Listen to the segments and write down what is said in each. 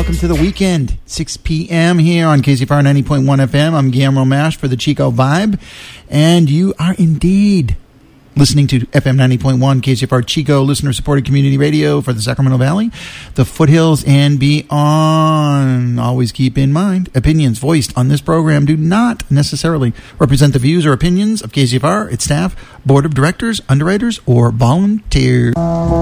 welcome to the weekend. 6 p.m. here on KZFR 90.1 FM. I'm Guillermo Mash for the Chico Vibe. And you are indeed listening to FM 90.1 KZFR Chico, listener-supported community radio for the Sacramento Valley, the foothills, and beyond. Always keep in mind, opinions voiced on this program do not necessarily represent the views or opinions of KZFR, its staff, board of directors, underwriters, or volunteers.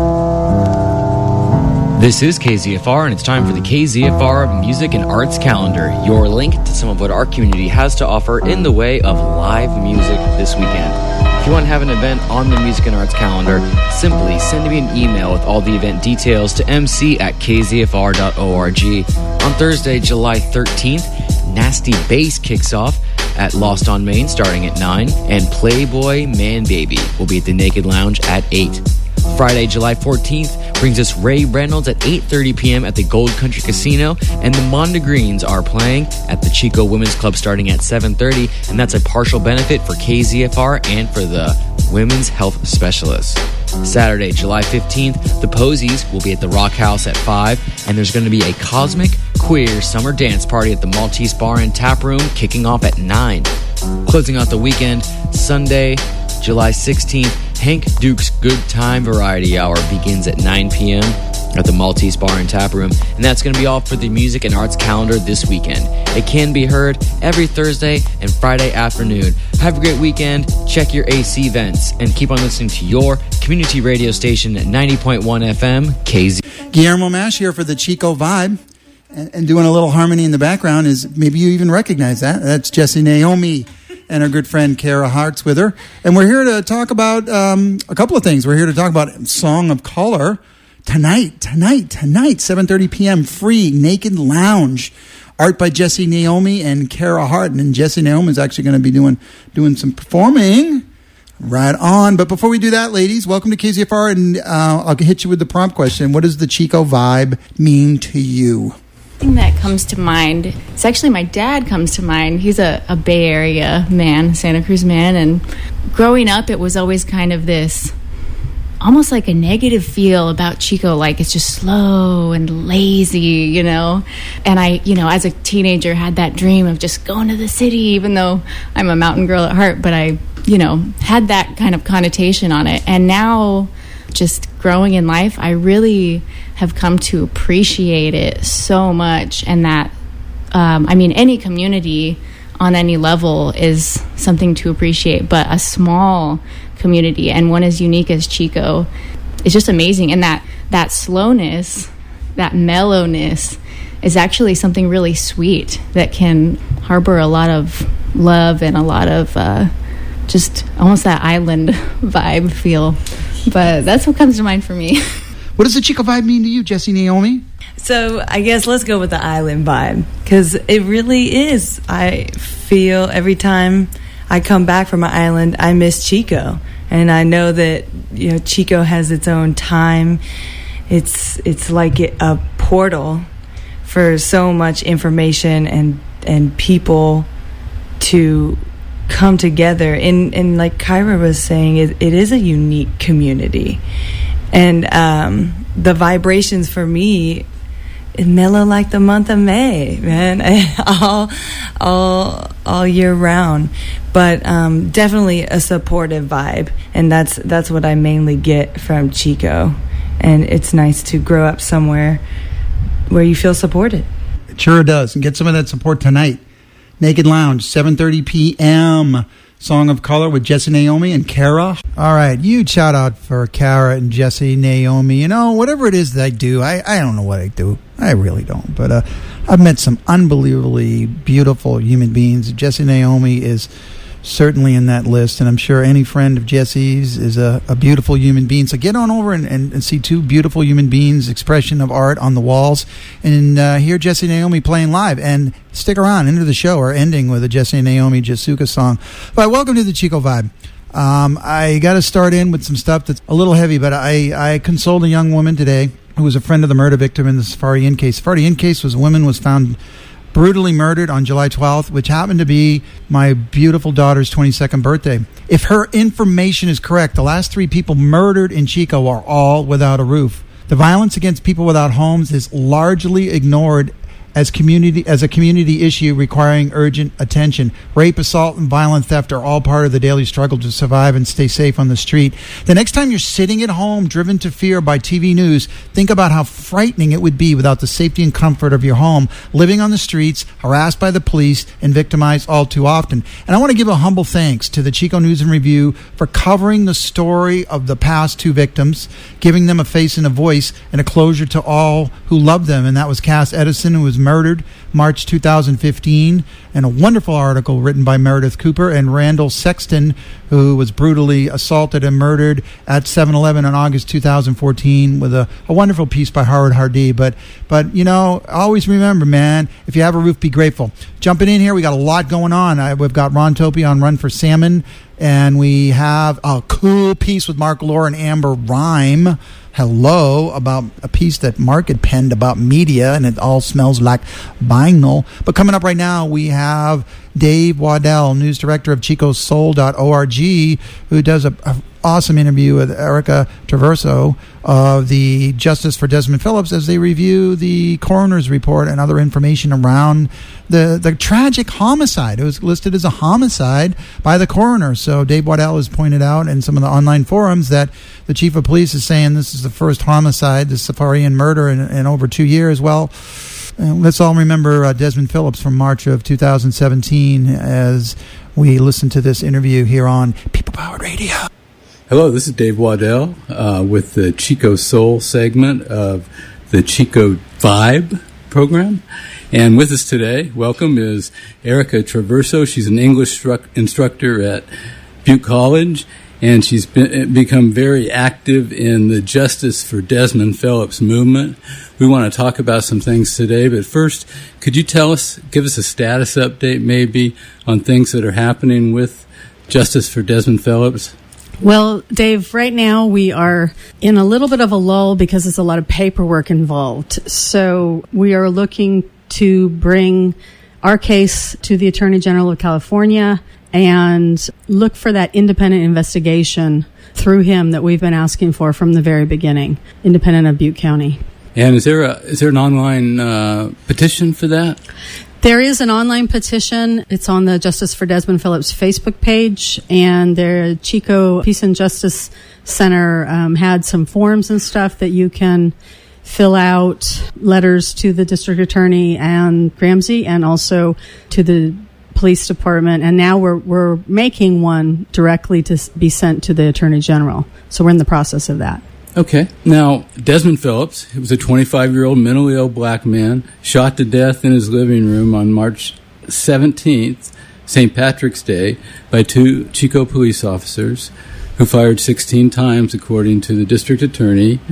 This is KZFR, and it's time for the KZFR Music and Arts Calendar, your link to some of what our community has to offer in the way of live music this weekend. If you want to have an event on the Music and Arts Calendar, simply send me an email with all the event details to mc@kzfr.org. On Thursday, July 13th, Nasty Bass kicks off at Lost on Main starting at 9, and Playboy Man Baby will be at the Naked Lounge at 8. Friday, July 14th brings us Ray Reynolds at 8:30 p.m. at the Gold Country Casino, and the Mondegreens are playing at the Chico Women's Club starting at 7:30, and that's a partial benefit for KZFR and for the Women's Health Specialists. Saturday, July 15th, the Posies will be at the Rock House at 5, and there's going to be a Cosmic Queer Summer Dance Party at the Maltese Bar and Tap Room kicking off at 9. Closing out the weekend, Sunday, July 16th, Hank Duke's Good Time Variety Hour begins at 9 p.m. at the Maltese Bar and Tap Room, and that's going to be all for the Music and Arts Calendar this weekend. It can be heard every Thursday and Friday afternoon. Have a great weekend, check your AC vents, and keep on listening to your community radio station at 90.1 FM, KZ. Guillermo Mash here for the Chico Vibe. And doing a little harmony in the background is, maybe you even recognize that. That's Jessie Naomi and our good friend Kara Hart's with her. And we're here to talk about a couple of things. We're here to talk about Song of Color tonight, 7:30 p.m., free, Naked Lounge. Art by Jessie Naomi and Kara Hart. And Jessie Naomi is actually going to be doing some performing. Right on. But before we do that, ladies, welcome to KZFR. And I'll hit you with the prompt question. What does the Chico Vibe mean to you? Thing that comes to mind, it's actually my dad comes to mind. He's a Bay Area man, Santa Cruz man, and growing up it was always kind of this almost like a negative feel about Chico, like it's just slow and lazy, you know. And I, as a teenager had that dream of just going to the city, even though I'm a mountain girl at heart, but I, had that kind of connotation on it. And now just growing in life, I really have come to appreciate it so much, and that any community on any level is something to appreciate, but a small community and one as unique as Chico is just amazing. And that slowness, that mellowness is actually something really sweet that can harbor a lot of love and a lot of just almost that island vibe feel. But that's what comes to mind for me. What does the Chico Vibe mean to you, Jessie Naomi? So I guess let's go with the island vibe, because it really is. I feel every time I come back from my island, I miss Chico. And I know that Chico has its own time. It's like a portal for so much information and people to come together. And like Kyra was saying, it is a unique community. And the vibrations for me, it mellow like the month of May, man, all year round. But definitely a supportive vibe, and that's what I mainly get from Chico. And it's nice to grow up somewhere where you feel supported. It sure does, and get some of that support tonight. Naked Lounge, 7:30 p.m. Song of Color with Jessie Naomi and Kara. All right, huge shout out for Kara and Jessie Naomi. Whatever it is that I do, I don't know what I do. I really don't. But I've met some unbelievably beautiful human beings. Jessie Naomi is certainly in that list, and I'm sure any friend of Jessie's is a beautiful human being. So get on over and see two beautiful human beings' expression of art on the walls, and hear Jessie Naomi playing live. And stick around into the show, or ending with a Jessie Naomi Jasuka song. But welcome to the Chico Vibe. I got to start in with some stuff that's a little heavy, but I consoled a young woman today who was a friend of the murder victim in the Safari Inn case. Safari Inn case was a woman was found brutally murdered on July 12th, which happened to be my beautiful daughter's 22nd birthday. If her information is correct, the last 3 people murdered in Chico are all without a roof. The violence against people without homes is largely ignored as a community issue requiring urgent attention. Rape, assault, and violent theft are all part of the daily struggle to survive and stay safe on the street. The next time you're sitting at home, driven to fear by TV news, think about how frightening it would be without the safety and comfort of your home, living on the streets, harassed by the police, and victimized all too often. And I want to give a humble thanks to the Chico News and Review for covering the story of the past two victims, giving them a face and a voice, and a closure to all who loved them. And that was Cass Edison, who was murdered March 2015, and a wonderful article written by Meredith Cooper, and Randall Sexton, who was brutally assaulted and murdered at 7-Eleven in August 2014, with a wonderful piece by Howard Hardy. But you know, always remember, man, if you have a roof, be grateful. Jumping in here, we got a lot going on. We've got Ron Topi on Run for Salmon, and we have a cool piece with Mark Lore and Amber Rhyme. Hello, about a piece that Mark had penned about media, and it all smells like vinyl. But coming up right now, we have Dave Waddell, news director of ChicoSoul.org, who does an awesome interview with Erica Traverso of the Justice for Desmond Phillips as they review the coroner's report and other information around the tragic homicide. It was listed as a homicide by the coroner. So Dave Waddell has pointed out in some of the online forums that the chief of police is saying this is the first homicide, the Safarian murder in over 2 years. Well, let's all remember Desmond Phillips from March of 2017 as we listen to this interview here on People Powered Radio. Hello, this is Dave Waddell with the Chico Soul segment of the Chico Vibe program. And with us today, welcome, is Erica Traverso. She's an English instructor at Butte College, and she's become very active in the Justice for Desmond Phillips movement. We want to talk about some things today, but first, could you give us a status update maybe on things that are happening with Justice for Desmond Phillips? Well, Dave, right now we are in a little bit of a lull because there's a lot of paperwork involved. So we are looking to bring our case to the Attorney General of California and look for that independent investigation through him that we've been asking for from the very beginning, independent of Butte County. And is there an online petition for that? There is an online petition. It's on the Justice for Desmond Phillips Facebook page, and the Chico Peace and Justice Center had some forms and stuff that you can fill out, letters to the district attorney and Ramsey, and also to the police department. And now we're making one directly to be sent to the attorney general. So we're in the process of that. Okay. Now, Desmond Phillips, he was a 25-year-old mentally ill black man, shot to death in his living room on March 17th, St. Patrick's Day, by two Chico police officers who fired 16 times, according to the district attorney,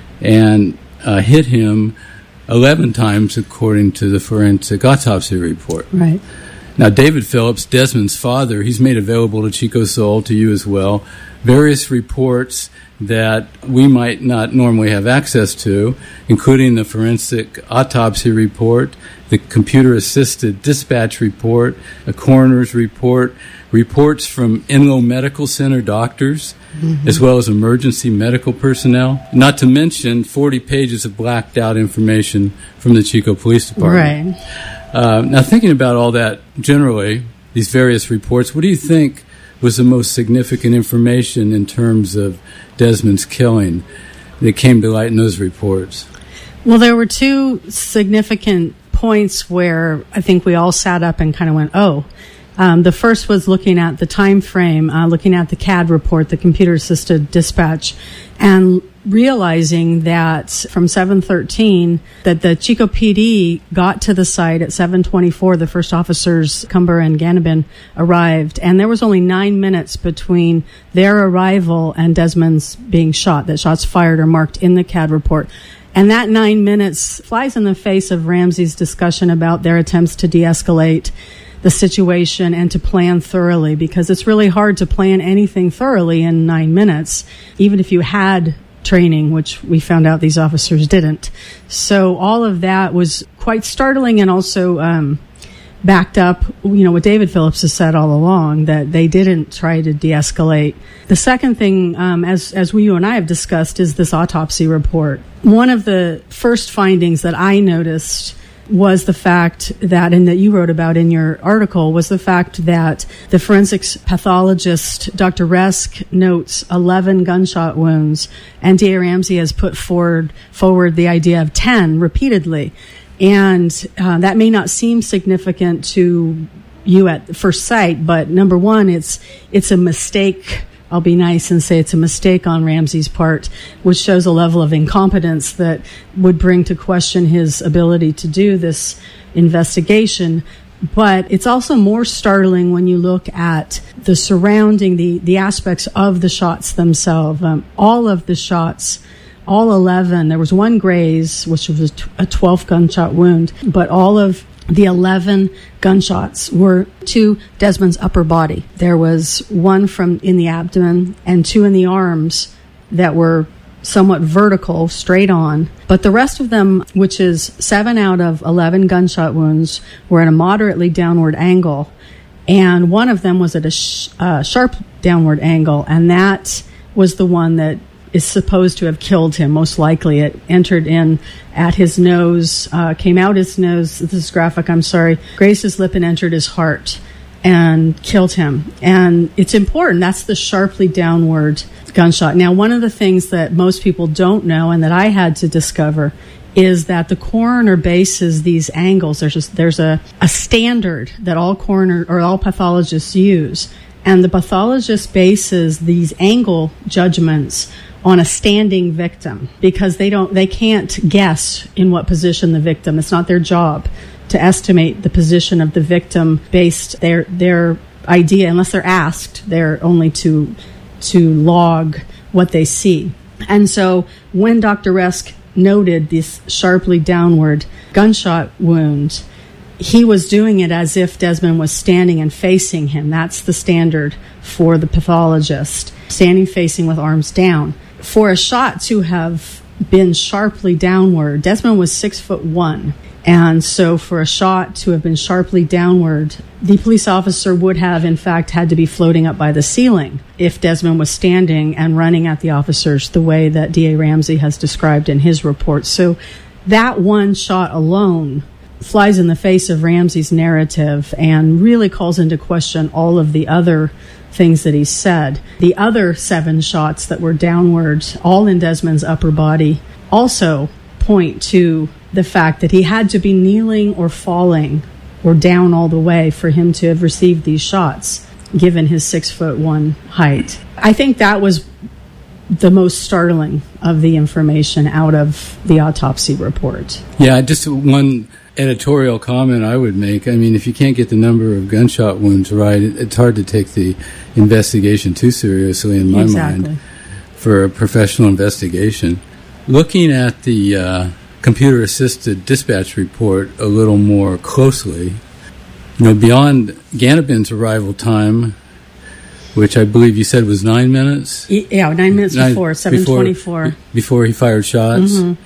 and hit him 11 times, according to the forensic autopsy report. Right. Now, David Phillips, Desmond's father, he's made available to Chico Soul, to you as well, various reports that we might not normally have access to, including the forensic autopsy report, the computer-assisted dispatch report, a coroner's report, reports from Enloe Medical Center doctors, as well as emergency medical personnel, not to mention 40 pages of blacked-out information from the Chico Police Department. Right. Now, thinking about all that generally, these various reports, what do you think was the most significant information in terms of Desmond's killing that came to light in those reports? Well, there were two significant points where I think we all sat up and kind of went, oh. The first was looking at the time frame, looking at the CAD report, the computer-assisted dispatch, and realizing that from 7:13 that the Chico PD got to the site at 7:24. The first officers, Cumber and Ganabin, arrived, and there was only 9 minutes between their arrival and Desmond's being shot. That shots fired are marked in the CAD report. And that 9 minutes flies in the face of Ramsey's discussion about their attempts to de-escalate the situation and to plan thoroughly, because it's really hard to plan anything thoroughly in 9 minutes, even if you had training, which we found out these officers didn't. So all of that was quite startling and also backed up, what David Phillips has said all along, that they didn't try to de-escalate. The second thing, as you and I have discussed, is this autopsy report. One of the first findings that I noticed was the fact that, and that you wrote about in your article, was the fact that the forensics pathologist, Dr. Resk, notes 11 gunshot wounds, and D.A. Ramsey has put forward the idea of 10 repeatedly. And that may not seem significant to you at first sight, but number one, it's a mistake. I'll be nice and say it's a mistake on Ramsey's part, which shows a level of incompetence that would bring to question his ability to do this investigation. But it's also more startling when you look at the surrounding, the aspects of the shots themselves. All of the shots, all 11, there was one graze, which was a 12th gunshot wound, but all of the 11 gunshots were to Desmond's upper body. There was one in the abdomen and 2 in the arms that were somewhat vertical, straight on. But the rest of them, which is 7 out of 11 gunshot wounds, were at a moderately downward angle. And one of them was at a sharp downward angle. And that was the one that is supposed to have killed him. Most likely it entered in at his nose, came out his nose. This is graphic, I'm sorry. Grazed his lip and entered his heart and killed him. And it's important. That's the sharply downward gunshot. Now, one of the things that most people don't know and that I had to discover is that the coroner bases these angles. There's a standard that all pathologists use. And the pathologist bases these angle judgments on a standing victim because they can't guess in what position the victim. It's not their job to estimate the position of the victim based their idea, unless they're asked. They're only to log what they see. And so when Dr. Resk noted this sharply downward gunshot wound, he was doing it as if Desmond was standing and facing him. That's the standard for the pathologist, standing facing with arms down. For a shot to have been sharply downward, Desmond was 6'1", and so for a shot to have been sharply downward, the police officer would have, in fact, had to be floating up by the ceiling if Desmond was standing and running at the officers the way that D.A. Ramsey has described in his report. So that one shot alone flies in the face of Ramsey's narrative and really calls into question all of the other things that he said. The other 7 shots that were downward, all in Desmond's upper body, also point to the fact that he had to be kneeling or falling or down all the way for him to have received these shots, given his 6'1" height. I think that was the most startling of the information out of the autopsy report. Yeah, just one editorial comment I would make. I mean, if you can't get the number of gunshot wounds right, it's hard to take the investigation too seriously in my mind for a professional investigation. Looking at the computer-assisted dispatch report a little more closely, beyond Ganabin's arrival time, which I believe you said was 9 minutes? Yeah, 9 minutes before, 7:24. Before he fired shots. Mm-hmm.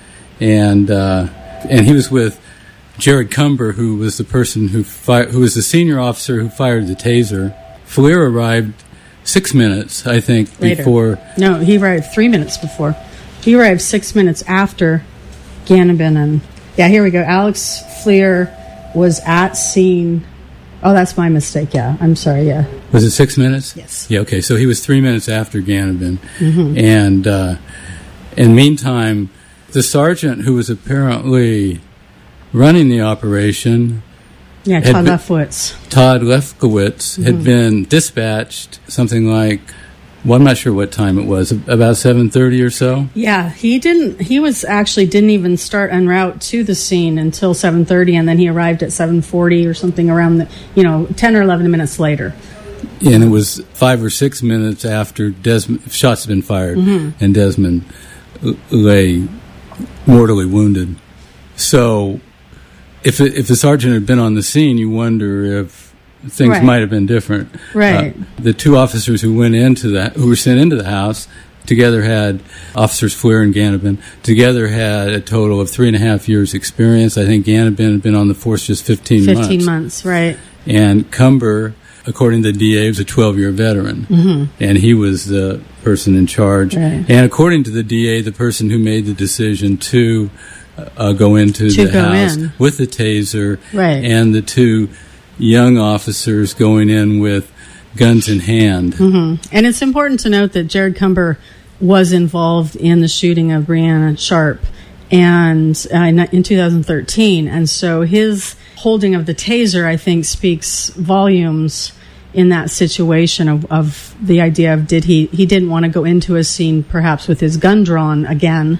And he was with Jared Cumber, who was the person who was the senior officer who fired the taser. Fleer arrived 6 minutes, I think, later. Before. No, he arrived 3 minutes before. He arrived 6 minutes after Ganabin. And yeah, here we go. Alex Fleer was at scene. Oh, that's my mistake. Yeah, I'm sorry. Yeah. Was it 6 minutes? Yes. Yeah. Okay. So he was 3 minutes after Ganabin, and in meantime, the sergeant who was apparently running the operation, Todd Lefkowitz. Todd Lefkowitz had been dispatched something like, well, I'm not sure what time it was, about 7:30 or so. Yeah, he didn't even start en route to the scene until 7:30, and then he arrived at 7:40 or something around 10 or 11 minutes later. And it was 5 or 6 minutes after shots had been fired, and Desmond lay mortally wounded. So if the sergeant had been on the scene, you wonder if things might have been different. Right. The 2 officers who were sent into the house, together had, Officers Fleer and Ganabin, together had a total of 3.5 years experience. I think Ganabin had been on the force just 15 months. 15 months, right. And Cumber, according to the DA, was a 12-year veteran. And he was the person in charge. Right. And according to the DA, the person who made the decision to go into the house with the taser, right. and the two young officers going in with guns in hand. And it's important to note that Jared Cumber was involved in the shooting of Brianna Sharp and in 2013. And so his holding of the taser, I think, speaks volumes in that situation of the idea of he didn't want to go into a scene perhaps with his gun drawn again,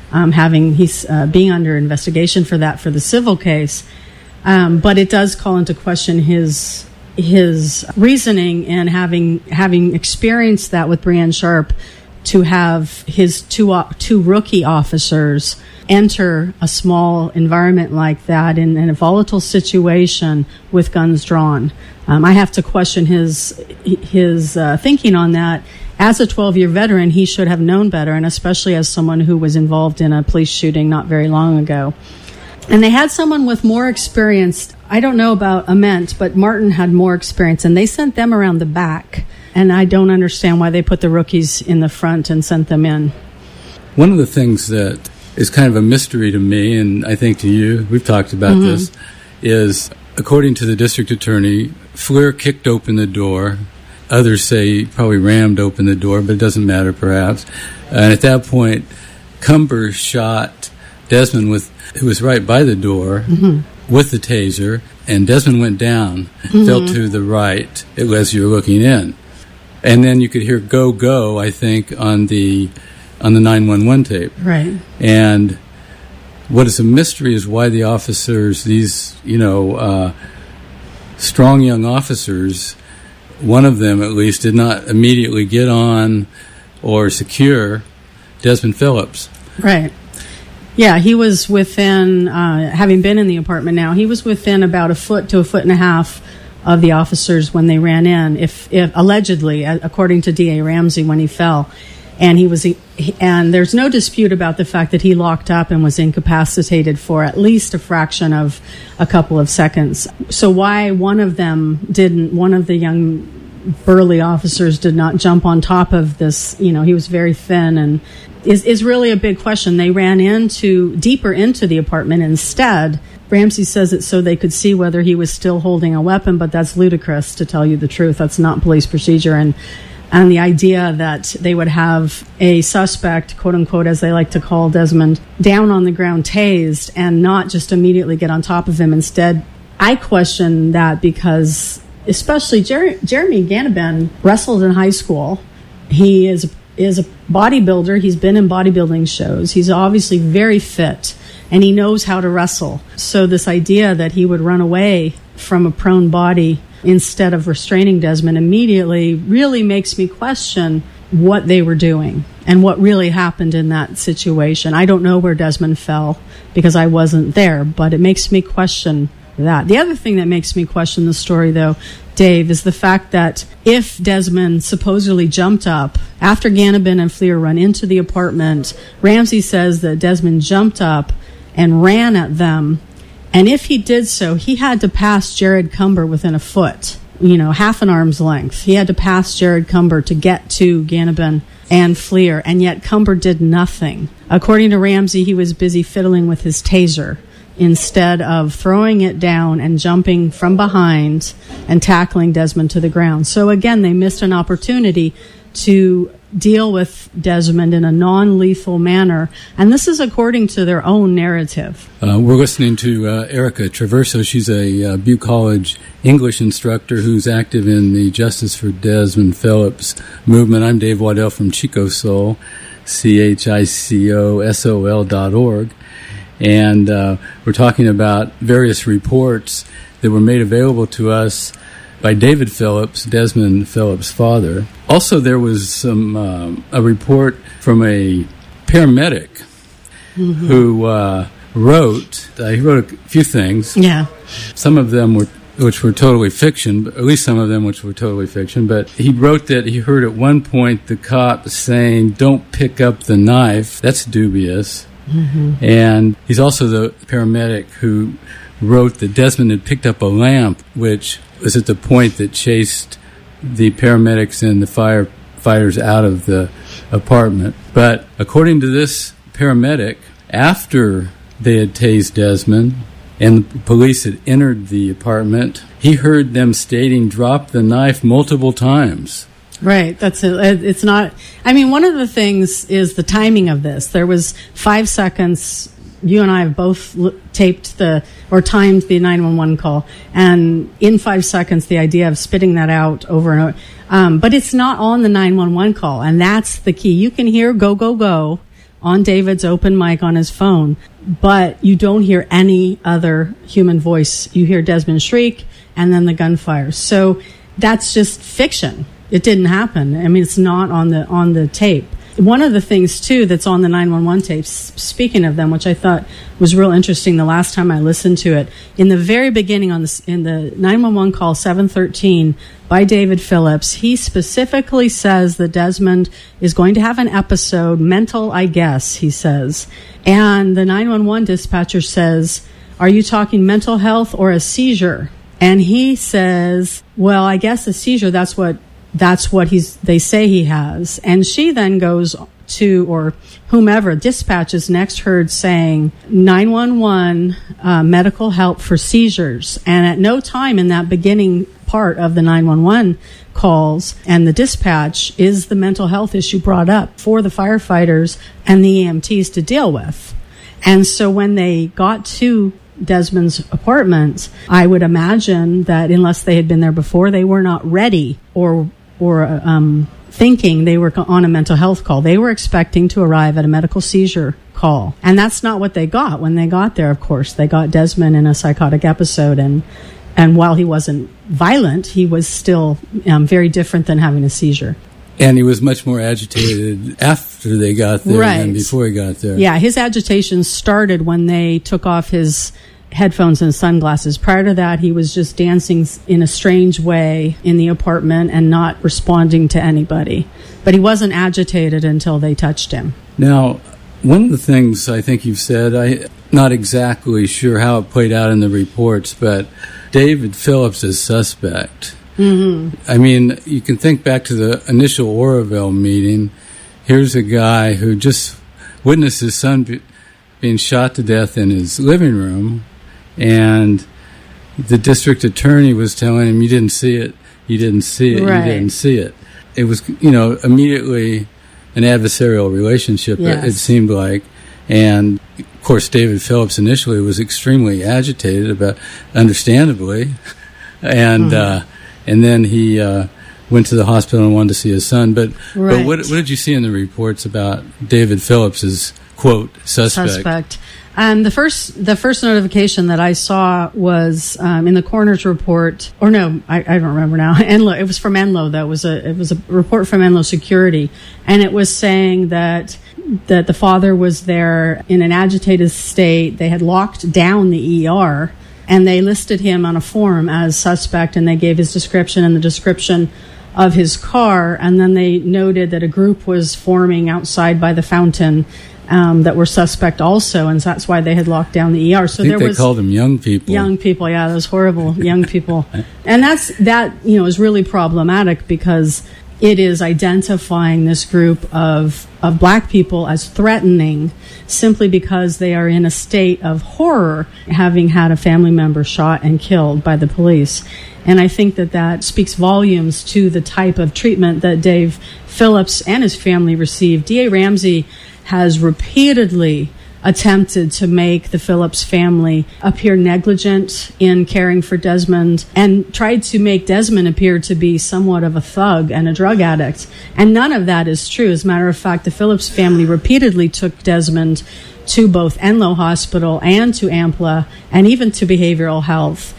he's being under investigation for that for the civil case. But it does call into question his reasoning and having experienced that with Brianna Sharp, to have his two rookie officers enter a small environment like that in a volatile situation with guns drawn. I have to question his thinking on that. As a 12-year veteran, he should have known better, and especially as someone who was involved in a police shooting not very long ago. And they had someone with more experience. I don't know about Ament, but Martin had more experience, and they sent them around the back. And I don't understand why they put the rookies in the front and sent them in. One of the things that is kind of a mystery to me, and I think to you, we've talked about this, is according to the district attorney, Fleer kicked open the door. Others say he probably rammed open the door, but it doesn't matter perhaps. And at that point, Cumber shot Desmond who was right by the door with the taser, and Desmond went down, fell to the right as you were looking in. And then you could hear "go, go," I think, on the 911 tape. Right. And what is a mystery is why the officers, these, strong young officers, one of them at least, did not immediately get on or secure Desmond Phillips. Right. Yeah, he was within, having been in the apartment now, he was within about a foot to a foot and a half of the officers when they ran in, if allegedly, according to D.A. Ramsey, when he fell. And and there's no dispute about the fact that he locked up and was incapacitated for at least a fraction of a couple of seconds. So why one of the young burly officers did not jump on top of this, he was very thin, and is really a big question. They ran deeper into the apartment instead. Ramsey says it so they could see whether he was still holding a weapon, but that's ludicrous, to tell you the truth. That's not police procedure. And the idea that they would have a suspect, quote unquote, as they like to call Desmond, down on the ground tased and not just immediately get on top of him. Instead, I question that because especially Jeremy Ganabin wrestled in high school. He is a bodybuilder. He's been in bodybuilding shows. He's obviously very fit, and he knows how to wrestle. So this idea that he would run away from a prone body instead of restraining Desmond immediately really makes me question what they were doing and what really happened in that situation. I don't know where Desmond fell because I wasn't there, but it makes me question that. The other thing that makes me question the story, though, Dave, is the fact that if Desmond supposedly jumped up after Ganabin and Fleer run into the apartment, Ramsey says that Desmond jumped up and ran at them. And if he did so, he had to pass Jared Cumber within a foot, half an arm's length. He had to pass Jared Cumber to get to Ganabin and Fleer, and yet Cumber did nothing. According to Ramsey, he was busy fiddling with his taser instead of throwing it down and jumping from behind and tackling Desmond to the ground. So again, they missed an opportunity to deal with Desmond in a non-lethal manner, and this is according to their own narrative. We're listening to Erica Traverso. She's a Butte College English instructor who's active in the Justice for Desmond Phillips movement. I'm Dave Waddell from Chico Soul, CHICOSOL.org, and we're talking about various reports that were made available to us by David Phillips, Desmond Phillips' father. Also, there was a report from a paramedic who wrote a few things. Yeah. Some of them were which were totally fiction, at least some of them which were totally fiction, but he wrote that he heard at one point the cop saying, "Don't pick up the knife." That's dubious. Mm-hmm. And he's also the paramedic who wrote that Desmond had picked up a lamp, which was at the point that chased the paramedics and the firefighters out of the apartment. But according to this paramedic, after they had tased Desmond and the police had entered the apartment, he heard them stating, "Drop the knife," multiple times. Right. That's it. It's not. I mean, one of the things is the timing of this. There was 5 seconds. You and I have both timed the 911 call, and in 5 seconds, the idea of spitting that out over and over. But it's not on the 911 call, and that's the key. You can hear "go, go, go" on David's open mic on his phone, but you don't hear any other human voice. You hear Desmond shriek and then the gunfire. So that's just fiction. It didn't happen. I mean, it's not on the tape. One of the things, too, that's on the 911 tapes, speaking of them, which I thought was real interesting the last time I listened to it, in the very beginning in the 911 call 713 by David Phillips, he specifically says that Desmond is going to have an episode, mental, I guess, he says. And the 911 dispatcher says, "Are you talking mental health or a seizure?" And he says, "Well, I guess a seizure, that's what they say he has." And she then goes to, or whomever, dispatch is next heard saying 911 medical help for seizures. And at no time in that beginning part of the 911 calls and the dispatch is the mental health issue brought up for the firefighters and the EMTs to deal with. And so when they got to Desmond's apartment, I would imagine that unless they had been there before, they were not ready or thinking they were on a mental health call. They were expecting to arrive at a medical seizure call. And that's not what they got when they got there, of course. They got Desmond in a psychotic episode, and while he wasn't violent, he was still very different than having a seizure. And he was much more agitated after they got there than before he got there. Yeah, his agitation started when they took off his headphones and sunglasses. Prior to that, he was just dancing in a strange way in the apartment and not responding to anybody. But he wasn't agitated until they touched him. Now, one of the things I think you've said, I'm not exactly sure how it played out in the reports, but David Phillips is suspect. Mm-hmm. I mean, you can think back to the initial Oroville meeting. Here's a guy who just witnessed his son being shot to death in his living room, and the district attorney was telling him, "You didn't see it, you didn't see it, right. You didn't see it." It was, immediately an adversarial relationship, yes. It seemed like. And, of course, David Phillips initially was extremely agitated about, understandably, and then he went to the hospital and wanted to see his son. But what did you see in the reports about David Phillips's, quote, suspect? The first notification that I saw was in the coroner's report, or no, I don't remember now. Enloe, it was from Enloe, though. It was a report from Enloe Security, and it was saying that the father was there in an agitated state. They had locked down the ER, and they listed him on a form as suspect, and they gave his description and the description of his car, and then they noted that a group was forming outside by the fountain that were suspect also, and that's why they had locked down the ER. So I think they called them young people. Young people, yeah, those horrible young people. And that is really problematic because it is identifying this group of black people as threatening simply because they are in a state of horror, having had a family member shot and killed by the police. And I think that speaks volumes to the type of treatment that Dave Phillips and his family received. D.A. Ramsey has repeatedly attempted to make the Phillips family appear negligent in caring for Desmond and tried to make Desmond appear to be somewhat of a thug and a drug addict. And none of that is true. As a matter of fact, the Phillips family repeatedly took Desmond to both Enloe Hospital and to AMPLA and even to behavioral health,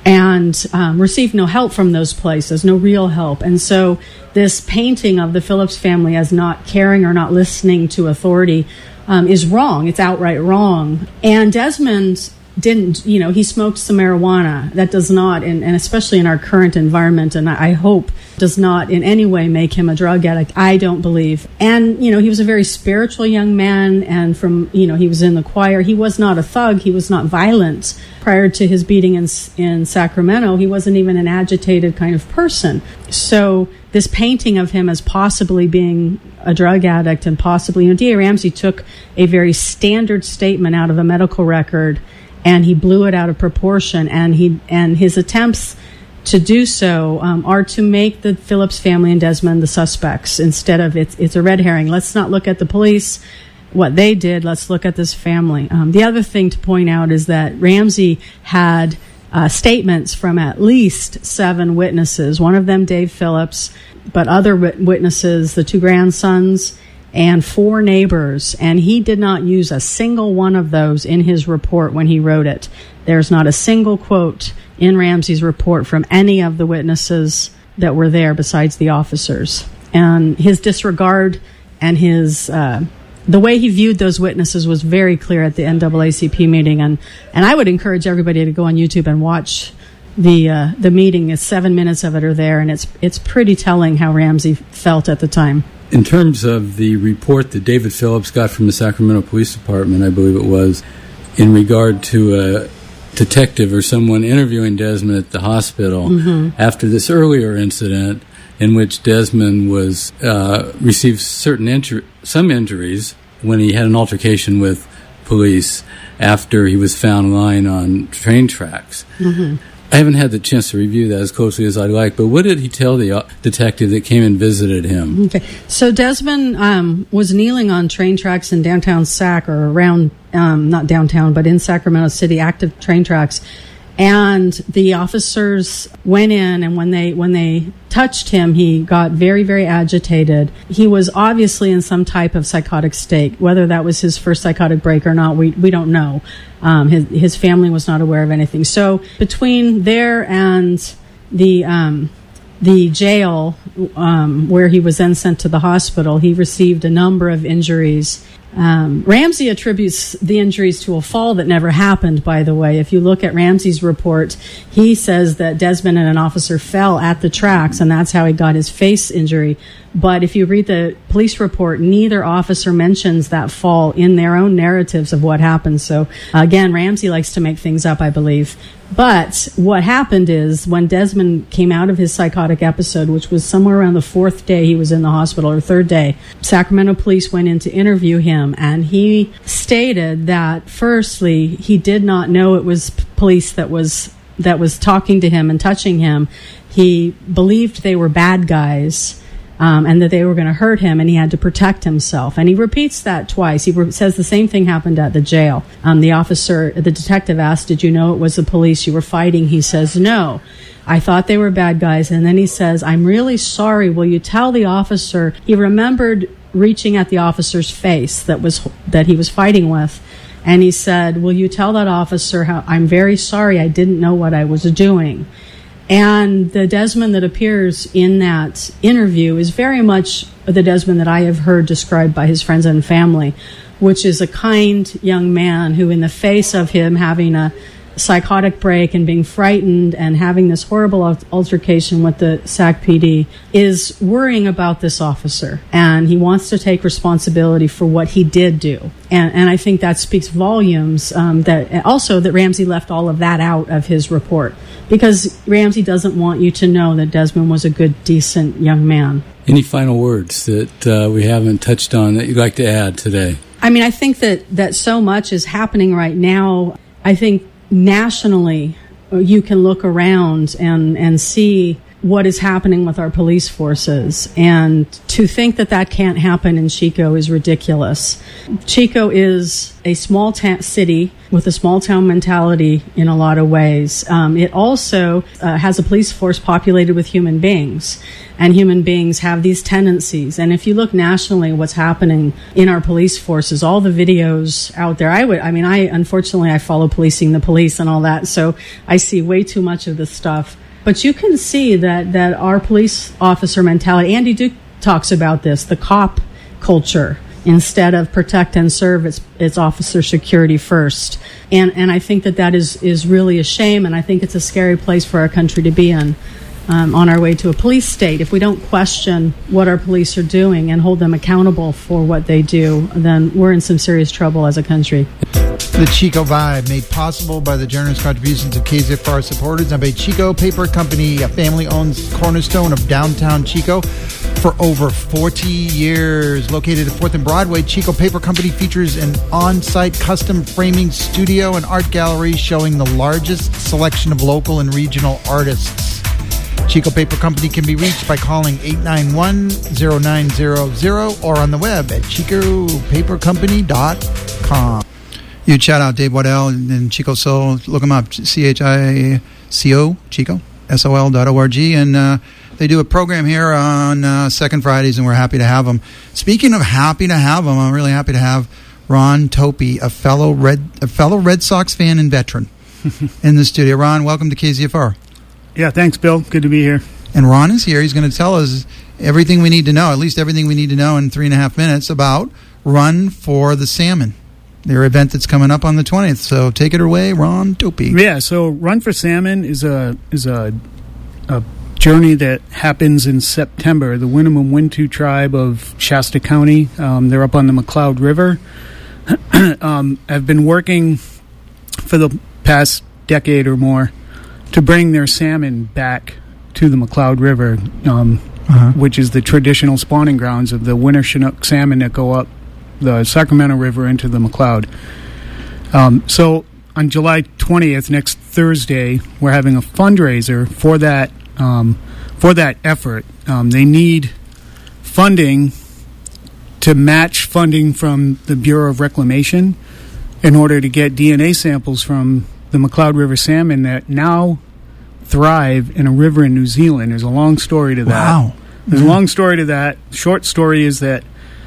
and received no help from those places, no real help. And so this painting of the Phillips family as not caring or not listening to authority is wrong. It's outright wrong. And Desmond didn't, he smoked some marijuana. That does not, and especially in our current environment, and I hope does not in any way make him a drug addict. I don't believe. And, he was a very spiritual young man, and he was in the choir. He was not a thug. He was not violent. Prior to his beating in Sacramento, he wasn't even an agitated kind of person. So this painting of him as possibly being a drug addict and possibly, D.A. Ramsey took a very standard statement out of a medical record and he blew it out of proportion, and his attempts to do so are to make the Phillips family and Desmond the suspects instead of it's a red herring. Let's not look at the police, what they did. Let's look at this family. The other thing to point out is that Ramsey had statements from at least 7 witnesses, one of them Dave Phillips, but other witnesses, the 2 grandsons, and 4 neighbors, and he did not use a single one of those in his report when he wrote it. There's not a single quote in Ramsey's report from any of the witnesses that were there besides the officers. And his disregard and his the way he viewed those witnesses was very clear at the NAACP meeting, and I would encourage everybody to go on YouTube and watch the meeting. It's 7 minutes of it are there, and it's pretty telling how Ramsey felt at the time. In terms of the report that David Phillips got from the Sacramento Police Department, I believe it was, in regard to a detective or someone interviewing Desmond at the hospital after this earlier incident in which Desmond was received some injuries when he had an altercation with police after he was found lying on train tracks. I haven't had the chance to review that as closely as I'd like, but what did he tell the detective that came and visited him? Okay, so Desmond was kneeling on train tracks in downtown Sac, or around, not downtown, but in Sacramento City, active train tracks. And the officers went in, and when they touched him, he got very, very agitated. He was obviously in some type of psychotic state. Whether that was his first psychotic break or not, we don't know. His family was not aware of anything. So between there and the jail, where he was then sent to the hospital, he received a number of injuries. Ramsey attributes the injuries to a fall that never happened, by the way. If you look at Ramsey's report, he says that Desmond and an officer fell at the tracks, and that's how he got his face injury. But if you read the police report, neither officer mentions that fall in their own narratives of what happened. So, again, Ramsey likes to make things up, I believe. But what happened is when Desmond came out of his psychotic episode, which was somewhere around the 4th day he was in the hospital, or 3rd day, Sacramento police went in to interview him, and he stated that, firstly, he did not know it was police that was talking to him and touching him. He believed they were bad guys, and that they were going to hurt him, and he had to protect himself. And he repeats that twice. He says the same thing happened at the jail. The detective asked, "Did you know it was the police you were fighting?" He says, "No, I thought they were bad guys." And then he says, "I'm really sorry. Will you tell the officer?" He remembered reaching at the officer's face that he was fighting with. And he said, "Will you tell that officer how I'm very sorry, I didn't know what I was doing?" And the Desmond that appears in that interview is very much the Desmond that I have heard described by his friends and family, which is a kind young man who, in the face of him having a psychotic break and being frightened and having this horrible altercation with the Sac PD, is worrying about this officer, and he wants to take responsibility for what he did do. And I think that speaks volumes, that Ramsey left all of that out of his report, because Ramsey doesn't want you to know that Desmond was a good, decent young man. Any final words that we haven't touched on that you'd like to add today? I mean, I think that so much is happening right now. I think nationally, you can look around and see what is happening with our police forces. And to think that can't happen in Chico is ridiculous. Chico is a small city with a small town mentality in a lot of ways. It also has a police force populated with human beings. And human beings have these tendencies. And if you look nationally, what's happening in our police forces, all the videos out there, unfortunately, I follow Policing the Police and all that, so I see way too much of this stuff. But you can see that our police officer mentality, Andy Duke talks about this, the cop culture instead of protect and serve, it's officer security first. And I think that is really a shame, and I think it's a scary place for our country to be in. On our way to a police state, if we don't question what our police are doing and hold them accountable for what they do, then we're in some serious trouble as a country. The Chico Vibe, made possible by the generous contributions of KZFR supporters and by Chico Paper Company, a family-owned cornerstone of downtown Chico for over 40 years. Located at 4th and Broadway, Chico Paper Company features an on-site custom framing studio and art gallery showing the largest selection of local and regional artists. Chico Paper Company can be reached by calling 891-0900 or on the web at chicopapercompany.com. Huge shout out Dave Waddell and Chico Soul. Look them up, CHICO, Chico, SOL.org. And they do a program here on second Fridays, and we're happy to have them. Speaking of happy to have them, I'm really happy to have Ron Topi, a fellow Red Sox fan and veteran, in the studio. Ron, welcome to KZFR. Yeah, thanks, Bill. Good to be here. And Ron is here. He's going to tell us everything we need to know, at least everything we need to know in 3.5 minutes about Run for the Salmon, their event that's coming up on the 20th. So take it away, Ron Topi. Yeah, so Run for Salmon is a journey that happens in September. The Winnemem Wintu tribe of Shasta County, they're up on the McCloud River. I've been working for the past decade or more to bring their salmon back to the McCloud River, which is the traditional spawning grounds of the winter Chinook salmon that go up the Sacramento River into the McCloud. So on July 20th, next Thursday, we're having a fundraiser for that effort. They need funding to match funding from the Bureau of Reclamation in order to get DNA samples from the McCloud River salmon that now thrive in a river in New Zealand. There's a long story to that. Wow. There's a long story to that. Short story is that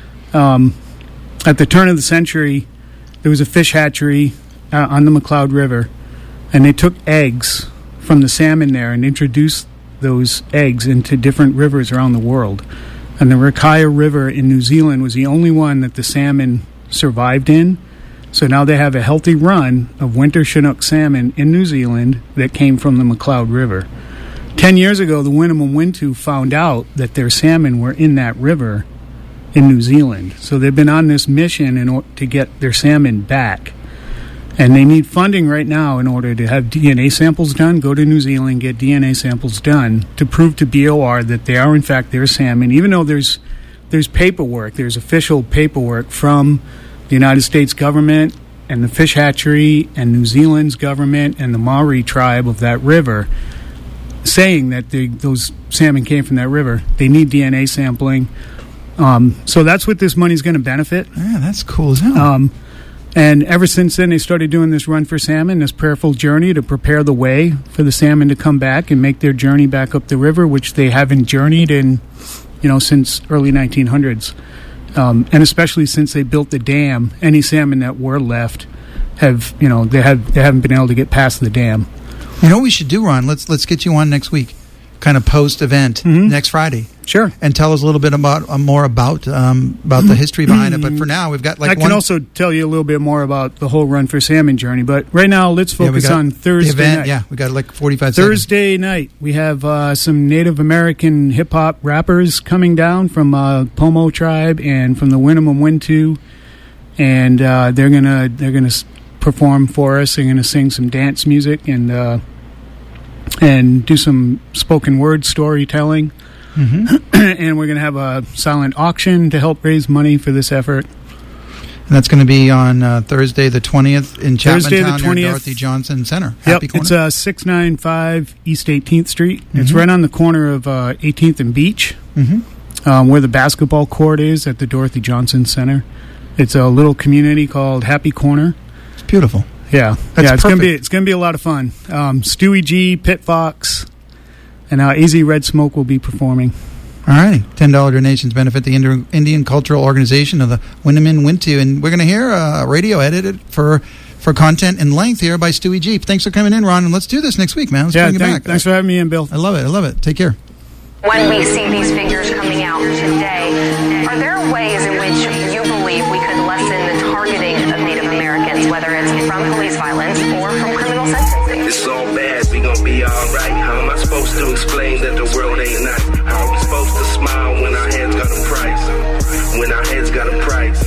at the turn of the century, there was a fish hatchery on the McCloud River, and they took eggs from the salmon there and introduced those eggs into different rivers around the world. And the Rakaia River in New Zealand was the only one that the salmon survived in. So now they have a healthy run of winter Chinook salmon in New Zealand that came from the McCloud River. 10 years ago, the Winnemem Wintu found out that their salmon were in that river in New Zealand. So they've been on this mission to get their salmon back. And they need funding right now in order to have DNA samples done, go to New Zealand, get DNA samples done to prove to BOR that they are in fact their salmon, even though there's paperwork, there's official paperwork from the United States government and the fish hatchery and New Zealand's government and the Maori tribe of that river saying that those salmon came from that river. They need DNA sampling. So that's what this money's going to benefit. Yeah, that's cool as hell. And ever since then, they started doing this Run for Salmon, this prayerful journey to prepare the way for the salmon to come back and make their journey back up the river, which they haven't journeyed in, since early 1900s. And especially since they built the dam, any salmon that were left they haven't been able to get past the dam. You know what we should do, Ron? Let's get you on next week, kind of post-event, next Friday. Sure. And tell us a little bit more about the history behind it. But for now, we've got I can also tell you a little bit more about the whole Run for Salmon journey. But right now, let's focus on Thursday night. Yeah, we got like 45 Thursday night, we have some Native American hip-hop rappers coming down from Pomo tribe and from the Winnemem Wintu. And they're gonna perform for us. They're going to sing some dance music and do some spoken word storytelling. And we're going to have a silent auction to help raise money for this effort. And that's going to be on Thursday the 20th in Chapmantown near Dorothy Johnson Center. Yep, it's 695 East 18th Street. It's right on the corner of 18th and Beach, where the basketball court is at the Dorothy Johnson Center. It's a little community called Happy Corner. It's beautiful. Yeah, it's gonna be a lot of fun. Stewie G, Pit Fox, and AZ Red Smoke will be performing. All righty. $10 donations benefit the Indian Cultural Organization of the Winnemem Wintu, and we're going to hear a radio edited for content and length here by Stewie G. Thanks for coming in, Ron, and let's do this next week, man. Let's bring you back. Thanks for having me in, Bill. I love it. Take care. When we see these figures coming out today, are there ways in which you believe It's all bad, we gon' be alright. How am I supposed to explain that the world ain't nice? How are we supposed to smile when our heads got a price? When our heads got a price.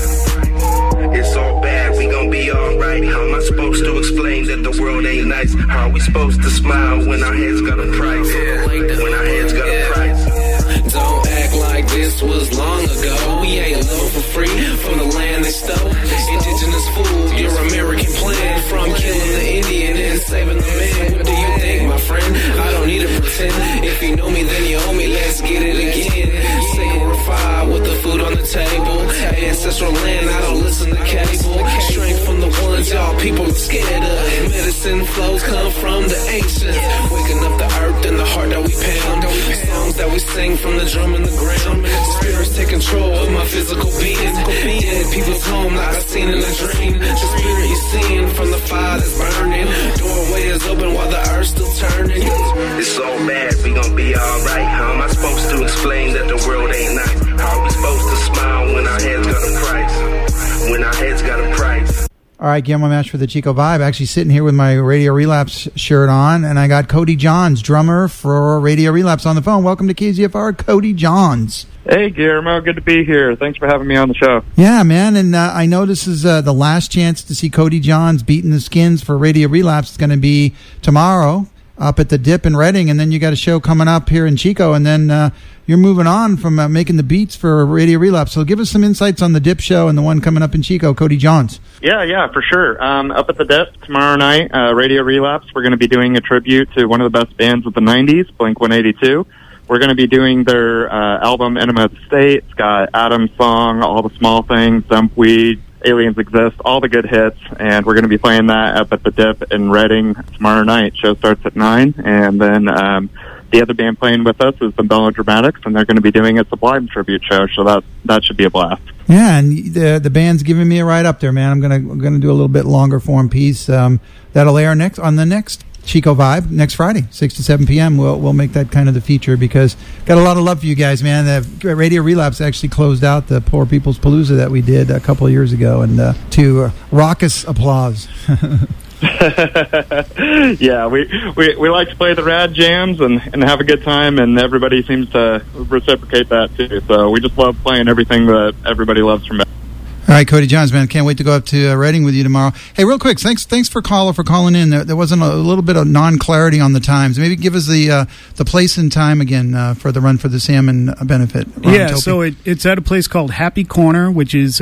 It's all bad, we gon' be alright. How am I supposed to explain that the world ain't nice? How are we supposed to smile when our heads got a price? When our heads got a price. Don't act like this was long ago. We ain't living for free from the land they stole. Indigenous food, your American plan. From killing the Indian and saving the man. What do you think, my friend? I don't need to pretend. If you know me, then you owe me. Let's get it again. Signified with the food on the table. Ancestral land, I don't listen to cable. Strength from the ones y'all people are scared of. Medicine flows come from the ancients. Waking up the earth and the heart that we pound. Songs that we sing from the drum and the ground. Spirits take control of my physical being. Dead people's home like I seen in a dream. The spirit you seeing from the fire that's burning. Doorway is open while the earth's still turning. It's all bad, we gon' be alright. How am I supposed to explain that the world ain't nice? How are we supposed to smile when our heads got a price? When our heads got a price. All right, Guillermo Mash for the Chico Vibe. Actually sitting here with my Radio Relapse shirt on, and I got Cody Johns, drummer for Radio Relapse, on the phone. Welcome to KZFR, Cody Johns. Hey, Guillermo. Good to be here. Thanks for having me on the show. Yeah, man, and I know this is the last chance to see Cody Johns beating the Skins for Radio Relapse. It's going to be tomorrow up at the Dip in Reading, and then you got a show coming up here in Chico, and then you're moving on from making the beats for Radio Relapse. So give us some insights on the Dip show and the one coming up in Chico, Cody Johns. Yeah, for sure. Up at the Dip tomorrow night, Radio Relapse, we're going to be doing a tribute to one of the best bands of the 90s, Blink-182. We're going to be doing their album, Enema of the State. It's got Adam's Song, All the Small Things, Dumpweed, Aliens Exist, all the good hits, and we're going to be playing that up at the Dip in Reading tomorrow night. Show starts at 9, and then the other band playing with us is the Melodramatics, and they're going to be doing a Sublime tribute show, so that should be a blast. Yeah, and the band's giving me a ride up there, man. I'm gonna do a little bit longer form piece that'll air on the next Chico Vibe next Friday, 6 to 7 p.m. We'll make that kind of the feature because got a lot of love for you guys, man. The Radio Relapse actually closed out the Poor People's Palooza that we did a couple of years ago, and to raucous applause. Yeah, we like to play the rad jams and have a good time, and everybody seems to reciprocate that too. So we just love playing everything that everybody loves from. All right, Cody Johns, man, can't wait to go up to Reading with you tomorrow. Hey, real quick, thanks for calling in. There wasn't a little bit of non-clarity on the times. Maybe give us the place and time again for the Run for the Salmon benefit. Yeah, so it's at a place called Happy Corner, which is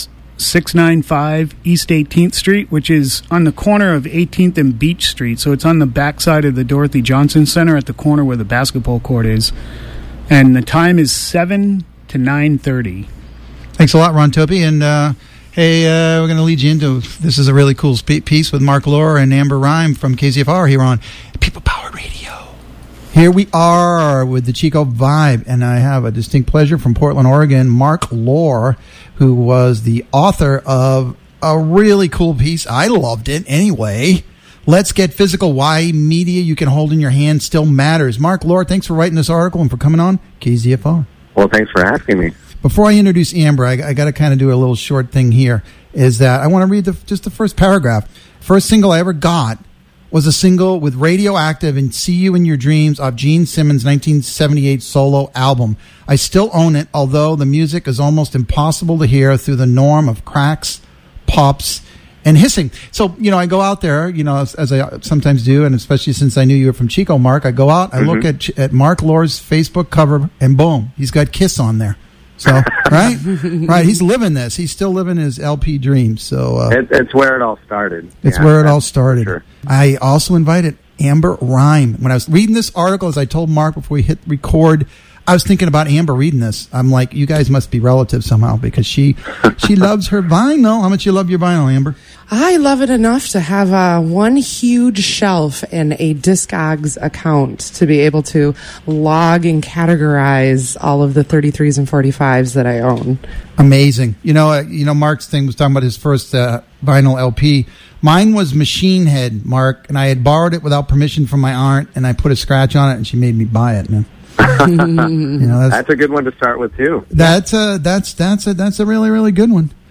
695 East 18th Street, which is on the corner of 18th and Beach Street. So it's on the backside of the Dorothy Johnson Center at the corner where the basketball court is. And the time is 7 to 9:30. Thanks a lot, Ron Topi. And, hey, we're going to lead you into this is a really cool piece with Mark Lohr and Amber Rhyme from KZFR here on People Powered Radio. Here we are with the Chico Vibe, and I have a distinct pleasure from Portland, Oregon, Mark Lohr, who was the author of a really cool piece. I loved it anyway. Let's Get Physical, Why Media You Can Hold in Your Hand Still Matters. Mark Lohr, thanks for writing this article and for coming on KZFR. Well, thanks for asking me. Before I introduce Amber, I got to kind of do a little short thing here, is that I want to read just the first paragraph. First single I ever got was a single with Radioactive and See You in Your Dreams off Gene Simmons' 1978 solo album. I still own it, although the music is almost impossible to hear through the norm of cracks, pops, and hissing. So, I go out there, as I sometimes do, and especially since I knew you were from Chico, Mark, I go out, I look at Mark Lohr's Facebook cover, and boom, he's got Kiss on there. So, right? Right, he's living this. He's still living his LP dreams. So it's where it all started. It's where it all started. Sure. I also invited Amber Rhyme. When I was reading this article, as I told Mark before we hit record, I was thinking about Amber reading this. I'm like, you guys must be relatives somehow because she loves her vinyl. How much you love your vinyl, Amber? I love it enough to have one huge shelf and a Discogs account to be able to log and categorize all of the 33s and 45s that I own. Amazing. Mark's thing was talking about his first vinyl LP. Mine was Machine Head, Mark, and I had borrowed it without permission from my aunt, and I put a scratch on it, and she made me buy it, man. That's a good one to start with too. That's a really, really good one.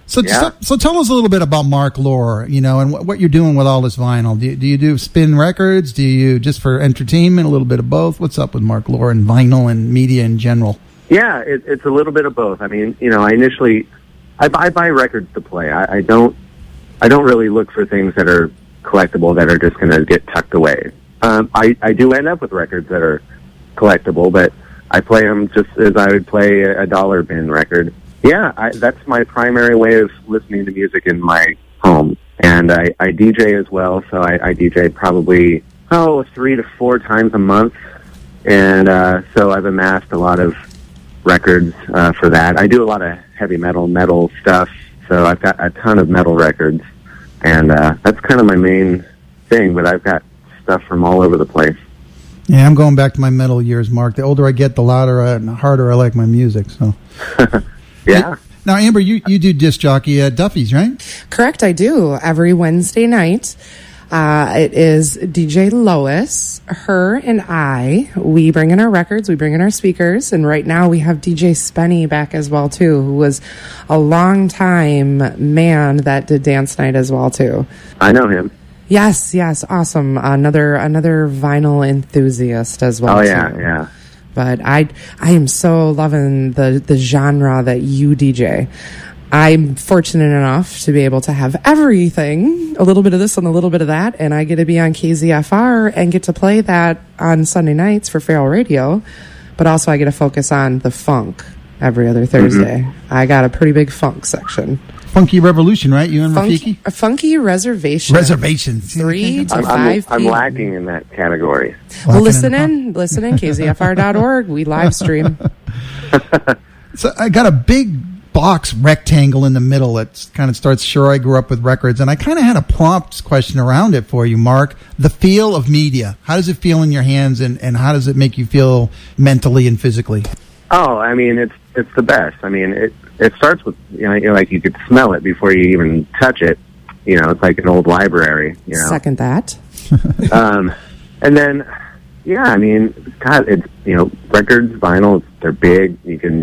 So tell us a little bit about Mark Lohr, and what you're doing with all this vinyl. Do you do spin records? Do you just for entertainment, a little bit of both? What's up with Mark Lohr and vinyl and media in general? Yeah, it's a little bit of both. I mean, I buy records to play. I don't really look for things that are collectible that are just going to get tucked away. I do end up with records that are collectible, but I play them just as I would play a dollar bin record. Yeah, that's my primary way of listening to music in my home. And I DJ as well, so I DJ probably, 3 to 4 times a month. And so I've amassed a lot of records for that. I do a lot of heavy metal stuff, so I've got a ton of metal records. And that's kind of my main thing, but I've got stuff from all over the place. Yeah, I'm going back to my metal years, Mark. The older I get, the louder and harder I like my music. So, yeah. Now, Amber, you do disc jockey at Duffy's, right? Correct, I do. Every Wednesday night. It is DJ Lois, her, and I. We bring in our records, we bring in our speakers, and right now we have DJ Spenny back as well, too, who was a long-time man that did dance night as well, too. I know him. Yes, awesome. Another vinyl enthusiast as well. Oh, yeah, too. yeah. But I am so loving the genre that you DJ. I'm fortunate enough to be able to have everything, a little bit of this and a little bit of that, and I get to be on KZFR and get to play that on Sunday nights for Feral Radio, but also I get to focus on the funk every other Thursday. Mm-hmm. I got a pretty big funk section. Funky Revolution, right? You and Rafiki? A Funky Reservation. Reservations. 3 to 5 I'm lacking in that category. Well, listen in, KZFR.org. We live stream. So I got a big box rectangle in the middle that kind of starts, sure, I grew up with records, and I kind of had a prompt question around it for you, Mark. The feel of media. How does it feel in your hands, and how does it make you feel mentally and physically? Oh, I mean, it's the best. I mean, it starts with, like you could smell it before you even touch it. It's like an old library. Second that. And then, yeah, I mean, God, it's, records, vinyl, they're big.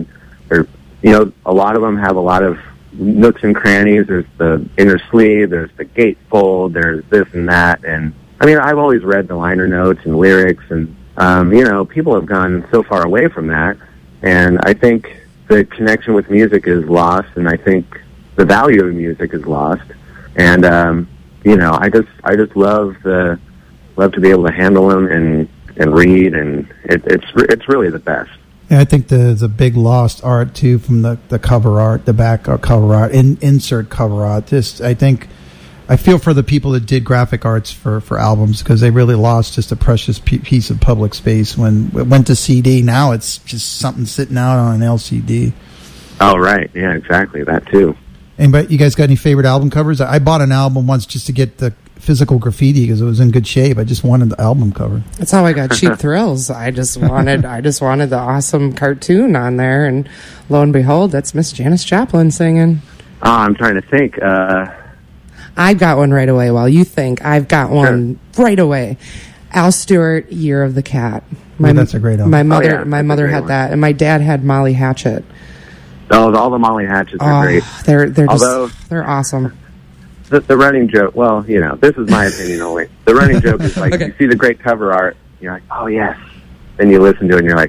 A lot of them have a lot of nooks and crannies. There's the inner sleeve, there's the gatefold, there's this and that. And, I mean, I've always read the liner notes and lyrics, and, people have gone so far away from that. And I think the connection with music is lost, and I think the value of music is lost. And, I just love to be able to handle them and read, and it's really the best. Yeah, I think there's a big lost art, too, from the cover art, the back cover art, insert cover art. I feel for the people that did graphic arts for albums, because they really lost just a precious piece of public space when it went to CD. Now it's just something sitting out on an LCD. Oh, right. Yeah, exactly. That, too. Anybody, you guys got any favorite album covers? I bought an album once just to get the physical graffiti because it was in good shape. I just wanted the album cover. That's how I got Cheap Thrills. I just wanted the awesome cartoon on there, and lo and behold, that's Miss Janis Joplin singing. Oh, I'm trying to think. I've got one right away. While you think, I've got one right away. Al Stewart, Year of the Cat. That's a great album. My mother had that, and my dad had Molly Hatchet. Oh, all the Molly Hatchets are great. They're awesome. The running joke, well, this is my opinion only. The running joke is like, okay. You see the great cover art, you're like, oh, yes. Then you listen to it, and you're like,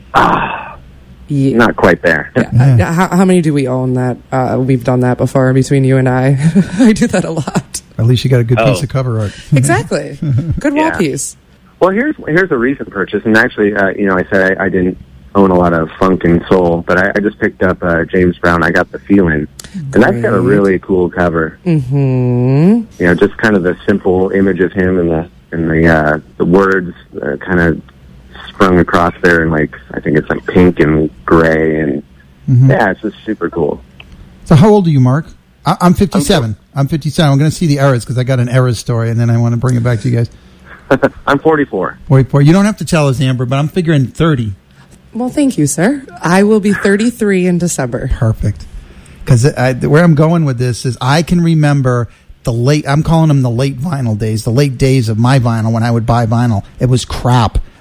not quite there. Yeah. How many do we own that? We've done that before between you and I. I do that a lot. At least you got a good piece of cover art. Exactly. Good wall piece. Well, here's a recent purchase, and actually, I said I didn't own a lot of funk and soul, but I just picked up James Brown, I Got the Feeling. And that's got a really cool cover. Mm-hmm. Just kind of the simple image of him and the words kind of sprung across there, and I think it's pink and gray, and yeah, it's just super cool. So how old are you, Mark? I'm 57. I'm 57. I'm going to see the errors because I got an errors story, and then I want to bring it back to you guys. I'm 44. 44. You don't have to tell us, Amber, but I'm figuring 30. Well, thank you, sir. I will be 33 in December. Perfect. Because where I'm going with this is I can remember I'm calling them the late vinyl days, the late days of my vinyl when I would buy vinyl. It was crap.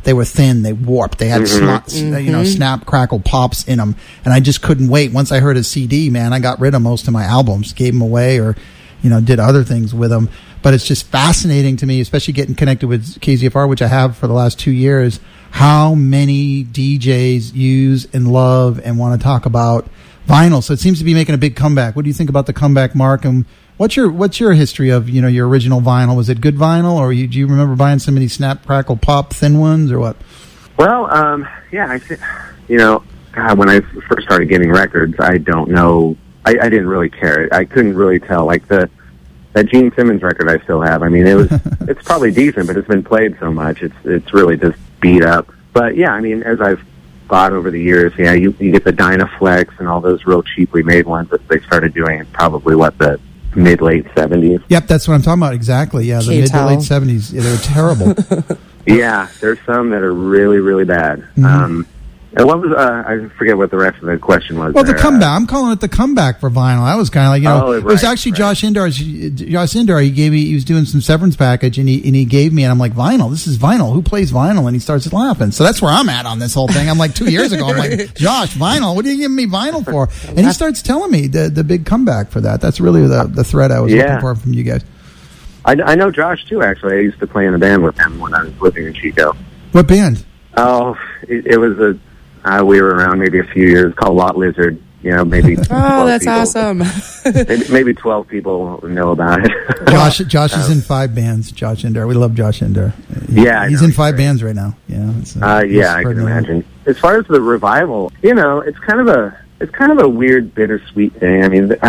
They were thin, they warped, they had snap, crackle, pops in them, and I just couldn't wait. Once I heard a CD, man, I got rid of most of my albums, gave them away, or did other things with them. But it's just fascinating to me, especially getting connected with KZFR, which I have for the last 2 years, how many DJs use and love and want to talk about vinyl. So it seems to be making a big comeback. What do you think about the comeback, Mark? And what's your history of your original vinyl? Was it good vinyl, or do you remember buying some of these snap, crackle, pop thin ones, or what? Well, yeah, I think when I first started getting records, I don't know. I didn't really care. I couldn't really tell. Like that Gene Simmons record I still have. I mean, it's probably decent, but it's been played so much, it's really just beat up. But yeah, I mean, as I've thought over the years, yeah, you get the Dynaflex and all those real cheaply made ones that they started doing in probably the mid-late 70s. Yep, that's what I'm talking about, exactly. Yeah, the mid to late 70s. Yeah, they were terrible. Yeah, there's some that are really, really bad. Mm-hmm. And what was, I forget what the rest of the question was. Well, the comeback. I'm calling it the comeback for vinyl. I was kind of like, it was actually Josh Indar. He was doing some Severance package, and he gave me, and I'm like, vinyl? This is vinyl. Who plays vinyl? And he starts laughing. So that's where I'm at on this whole thing. I'm like, 2 years ago, I'm like, Josh, vinyl? What are you giving me vinyl for? And he starts telling me the big comeback for that. That's really the thread I was looking for from you guys. I know Josh, too, actually. I used to play in a band with him when I was living in Chico. What band? Oh, it was we were around maybe a few years, called Lot Lizard. Maybe 12 that's people. Awesome. maybe 12 people know about it. Josh is in 5 bands. Josh Indar. We love Josh Indar. He's in 5 bands right now. Yeah. I can imagine. As far as the revival, it's kind of a weird, bittersweet thing. I mean,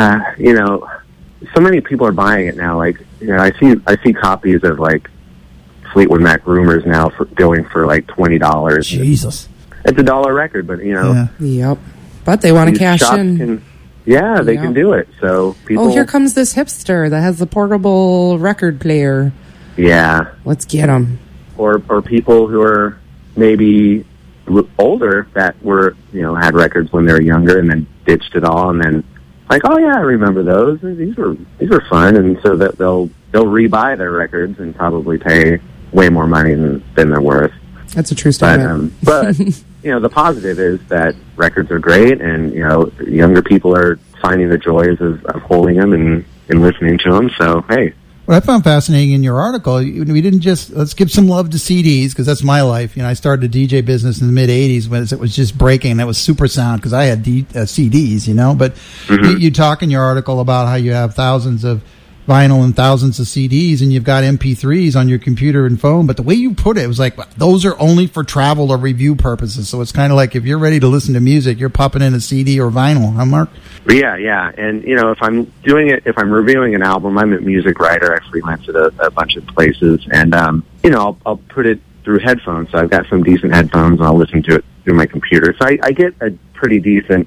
so many people are buying it now. Like, I see copies of like Fleetwood Mac Rumors now going for like $20. Jesus. It's a $1 record, but Yep. But they want to cash in. They can do it. So people. Oh, here comes this hipster that has the portable record player. Yeah. Let's get them. Or people who are maybe older that were had records when they were younger and then ditched it all, and then like, oh yeah, I remember those. These were fun, and so that they'll rebuy their records and probably pay way more money than they're worth. That's a true statement. But the positive is that records are great, and younger people are finding the joys of holding them and listening to them. So hey, what I found fascinating in your article, we didn't just let's give some love to CDs, because that's my life. I started a DJ business in the mid '80s when it was just breaking. That was super sound because I had CDs, But you talk in your article about how you have thousands of vinyl and thousands of CDs, and you've got MP3s on your computer and phone. But the way you put it was like, those are only for travel or review purposes. So it's kind of like if you're ready to listen to music, you're popping in a CD or vinyl, huh, Mark? Yeah. And, if I'm doing it, if I'm reviewing an album, I'm a music writer. I freelance at a bunch of places. And, I'll put it through headphones. So I've got some decent headphones, and I'll listen to it through my computer. So I get a pretty decent,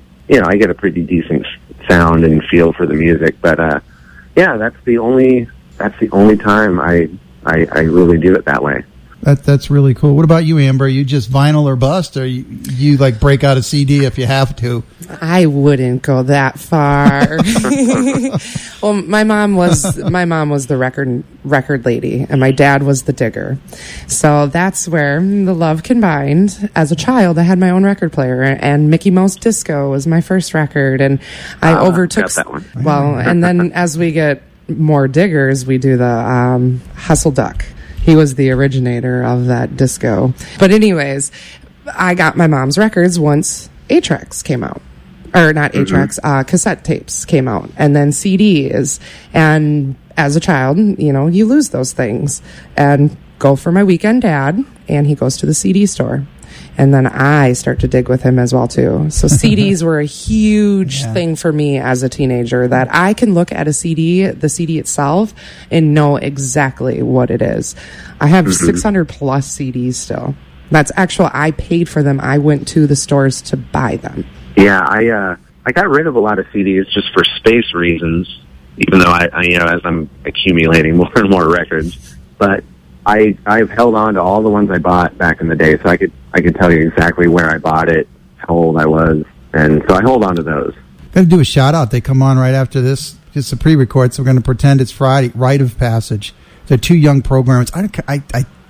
sound and feel for the music. But, yeah, that's the only time I really do it that way. That's really cool. What about you, Amber? Are you just vinyl or bust, or you like break out a CD if you have to? I wouldn't go that far. Well, my mom was the record lady, and my dad was the digger. So that's where the love combined. As a child, I had my own record player, and Mickey Mouse Disco was my first record, and I overtook that one. Well, and then as we get more diggers, we do the Hustle Duck. He was the originator of that disco. But anyways, I got my mom's records once 8-tracks came out. Or not 8-tracks, cassette tapes came out. And then CDs. And as a child, you lose those things. And go for my weekend dad, and he goes to the CD store. And then I start to dig with him as well, too. So CDs were a huge thing for me as a teenager, that I can look at the CD itself, and know exactly what it is. I have 600 plus CDs still. That's actual. I paid for them. I went to the stores to buy them. Yeah, I got rid of a lot of CDs just for space reasons, even though I as I'm accumulating more and more records. But I've held on to all the ones I bought back in the day, so I could tell you exactly where I bought it, how old I was, and so I hold on to those. Got to do a shout out. They come on right after this. It's a pre-record, so we're going to pretend it's Friday. Rite of Passage. They're 2 young programmers. I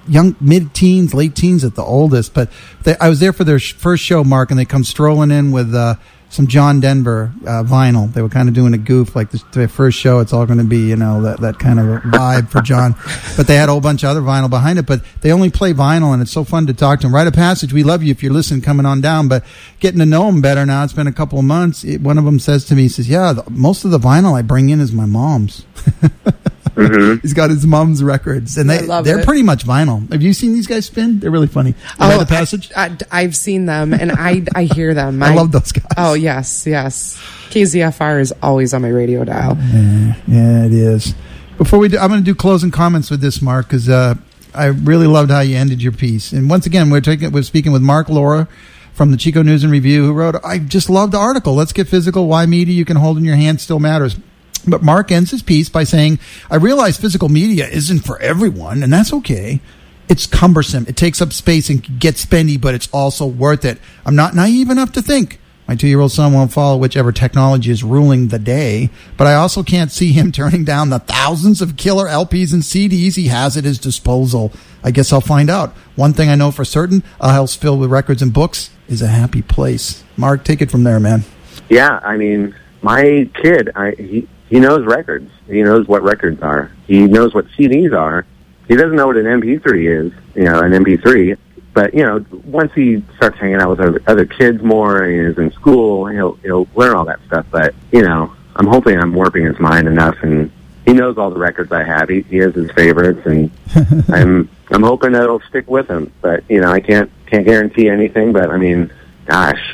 young, mid-teens, late teens at the oldest. But I was there for their first show, Mark, and they come strolling in with some John Denver vinyl. They were kind of doing a goof, like their first show. It's all going to be, that kind of a vibe for John. But they had a whole bunch of other vinyl behind it. But they only play vinyl, and it's so fun to talk to them. Rite of Passage, we love you if you're listening, coming on down. But getting to know them better now, it's been a couple of months. One of them says to me, he says, most of the vinyl I bring in is my mom's. Mm-hmm. He's got his mom's records, and they're pretty much vinyl. Have you seen these guys spin? They're really funny. Rite of Passage? I've seen them, and I hear them. I love those guys. Oh, yes. KZFR is always on my radio dial. Yeah, it is. Before we do, I'm going to do closing comments with this, Mark, because I really loved how you ended your piece. And once again, we're speaking with Mark Laura from the Chico News and Review, who wrote, I just loved the article. Let's get physical. Why media you can hold in your hand still matters. But Mark ends his piece by saying, I realize physical media isn't for everyone, and that's okay. It's cumbersome. It takes up space and gets spendy, but it's also worth it. I'm not naive enough to think my 2-year-old son won't follow whichever technology is ruling the day, but I also can't see him turning down the thousands of killer LPs and CDs he has at his disposal. I guess I'll find out. One thing I know for certain, a house filled with records and books is a happy place. Mark, take it from there, man. Yeah, I mean, my kid, he knows records. He knows what records are. He knows what CDs are. He doesn't know what an MP3 is, an MP3. But, once he starts hanging out with other kids more and he's in school, he'll learn all that stuff. But, I'm hoping I'm warping his mind enough, and he knows all the records I have. He has his favorites, and I'm hoping that it'll stick with him. But, I can't guarantee anything. But, I mean, gosh,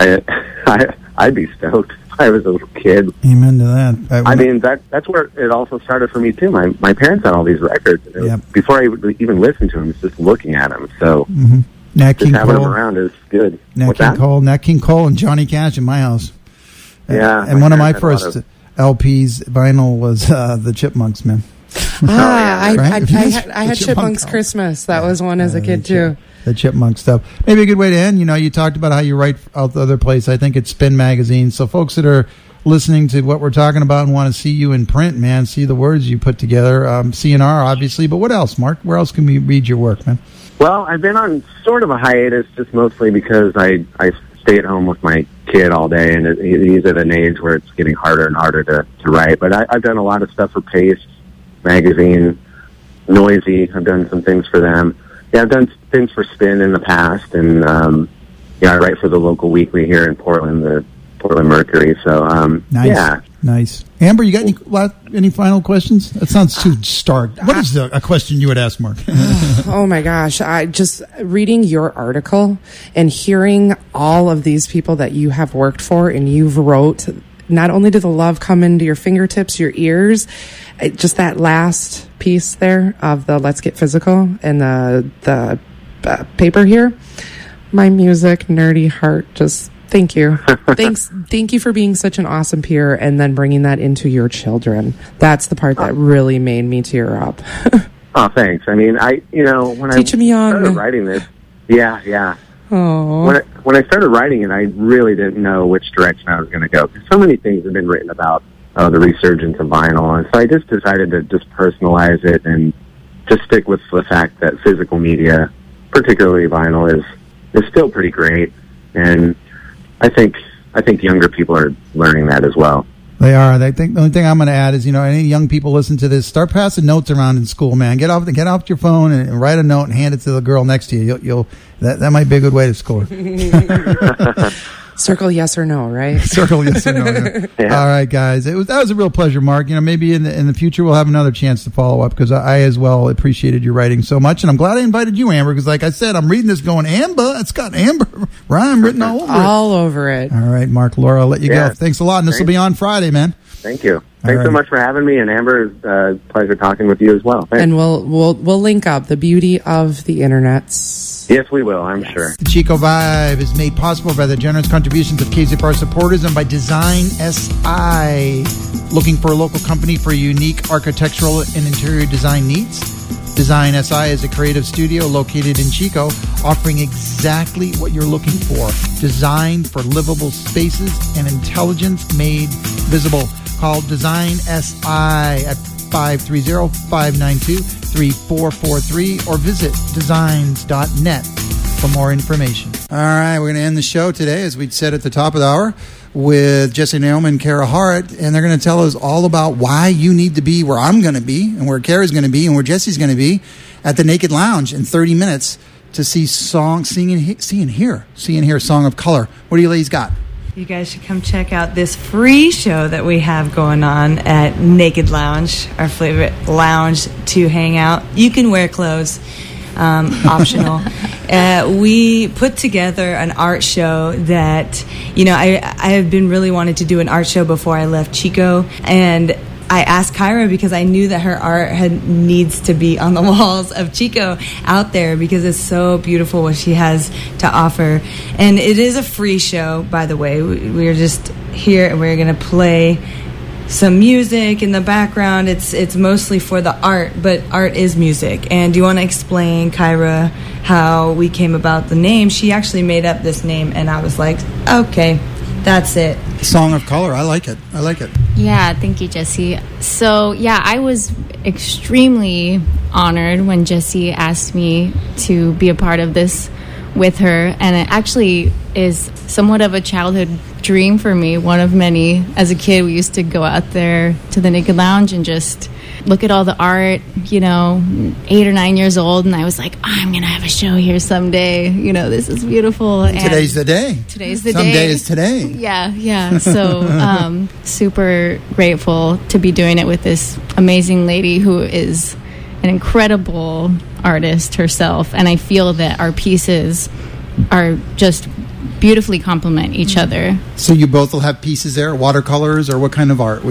I'd be stoked. I was a little kid. Amen to that. I mean, that's where it also started for me, too. My parents had all these records. Before I would even listen to them, it's just looking at them. So Nat just King having Cole. them around is good. Nat King Cole and Johnny Cash in my house. Yeah. And one of my first LPs, vinyl, was the Chipmunks, man. I had Chipmunks Christmas. That was one as a kid, too. The Chipmunk stuff. Maybe a good way to end. You talked about how you write out the other place. I think it's Spin Magazine. So folks that are listening to what we're talking about and want to see you in print, man, see the words you put together. CNR, obviously. But what else, Mark? Where else can we read your work, man? Well, I've been on sort of a hiatus, just mostly because I stay at home with my kid all day, and he's at an age where it's getting harder and harder to write. But I've done a lot of stuff for Paste Magazine, Noisy. I've done some things for them. Yeah, I've done things for Spin in the past, and I write for the local weekly here in Portland, the Portland Mercury. So, nice. Yeah. Nice. Amber, you got any final questions? That sounds too stark. What is a question you would ask, Mark? Oh, my gosh. I just reading your article and hearing all of these people that you have worked for and you've wrote, not only did the love come into your fingertips, your ears, just that last piece there of the Let's Get Physical and the paper here, my music nerdy heart just thank you. Thank you for being such an awesome peer and then bringing that into your children. That's the part that really made me tear up. Oh, thanks. I mean, when I started writing this, yeah. Oh. When I started writing it, I really didn't know which direction I was going to go. Because so many things have been written about the resurgence of vinyl, and so I just decided to just personalize it and just stick with the fact that physical media, particularly vinyl, is still pretty great, and I think younger people are learning that as well. They are. I think the only thing I'm going to add is, any young people listen to this, start passing notes around in school, man. Get off your phone and write a note and hand it to the girl next to you. That might be a good way to score. Circle yes or no, right? Circle yes or no. Yeah. All right, guys. That was a real pleasure, Mark. Maybe in the future we'll have another chance to follow up, because I as well appreciated your writing so much, and I'm glad I invited you, Amber, because like I said, I'm reading this going, Amber, it's got Amber rhyme written all over it. All over it. All right, Mark, Laura, I'll let you go. Thanks a lot, and this will be on Friday, man. Thank you. Thanks so much for having me, and Amber, it's a pleasure talking with you as well. Thanks. And we'll link up the beauty of the internets. Yes, we will, I'm sure. The Chico Vibe is made possible by the generous contributions of KZFR supporters and by Design SI. Looking for a local company for unique architectural and interior design needs? Design SI is a creative studio located in Chico, offering exactly what you're looking for. Designed for livable spaces and intelligence made visible. Call Design SI at 530-592-36 833-443 or visit designs.net for more information. All right, we're going to end the show today, as we said at the top of the hour, with Jessie Naomi and Kara Hart, and they're going to tell us all about why you need to be where I'm going to be and where Kara's going to be and where Jessie's going to be at the Naked Lounge in 30 minutes to see See and Hear Song of Color. What do you ladies got? You guys should come check out this free show that we have going on at Naked Lounge, our favorite lounge to hang out. You can wear clothes, optional. We put together an art show that, I have been really wanting to do an art show before I left Chico, and I asked Kyra because I knew that her art needs to be on the walls of Chico out there because it's so beautiful what she has to offer. And it is a free show, by the way. We're just here and we're going to play some music in the background. It's mostly for the art, but art is music. And do you want to explain, Kyra, how we came about the name? She actually made up this name, and I was like, okay, that's it. Song of Color. I like it. Yeah, thank you, Jessie. So, I was extremely honored when Jessie asked me to be a part of this with her, and it actually is somewhat of a childhood dream for me, one of many. As a kid, we used to go out there to the Naked Lounge and just look at all the art, 8 or 9 years old, and I was like, I'm going to have a show here someday. This is beautiful. And today's the day. Someday is today. Yeah. So super grateful to be doing it with this amazing lady who is an incredible artist herself, and I feel that our pieces are just beautifully complement each other. So you both will have pieces there, watercolors, or what kind of art?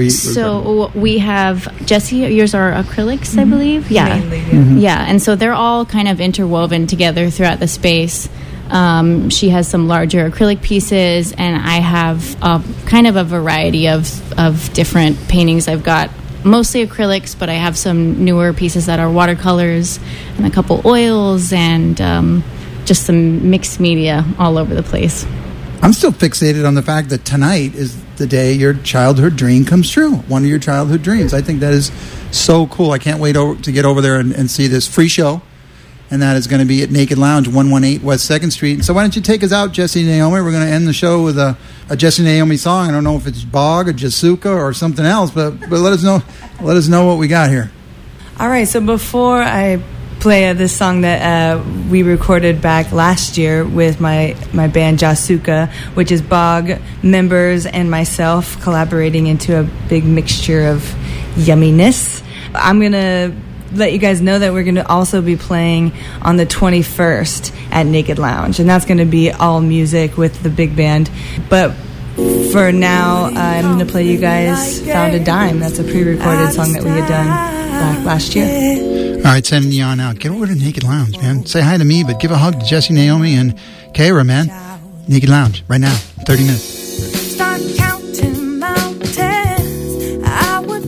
We have, Jessie, yours are acrylics, I believe? Yeah. Mainly, Yeah, and so they're all kind of interwoven together throughout the space. She has some larger acrylic pieces, and I have kind of a variety of different paintings. I've got mostly acrylics, but I have some newer pieces that are watercolors and a couple oils and just some mixed media all over the place. I'm still fixated on the fact that tonight is the day your childhood dream comes true. One of your childhood dreams. I think that is so cool. I can't wait to get over there and see this free show. And that is going to be at Naked Lounge, 118 West 2nd Street. So why don't you take us out, Jessie Naomi? We're going to end the show with a Jessie Naomi song. I don't know if it's Bog or Jasuka or something else, but let us know what we got here. All right, so before I play this song that we recorded back last year with my band Jasuka, which is Bog members and myself collaborating into a big mixture of yumminess, I'm going to let you guys know that we're going to also be playing on the 21st at Naked Lounge, and that's going to be all music with the big band. But for now, I'm going to play you guys Found a Dime. That's a pre-recorded song that we had done back last year. All right, sending you on out. Get over to Naked Lounge, man. Say hi to me, but give a hug to Jessie Naomi and Kara, man. Naked Lounge, right now, 30 minutes. Start counting mountains, I would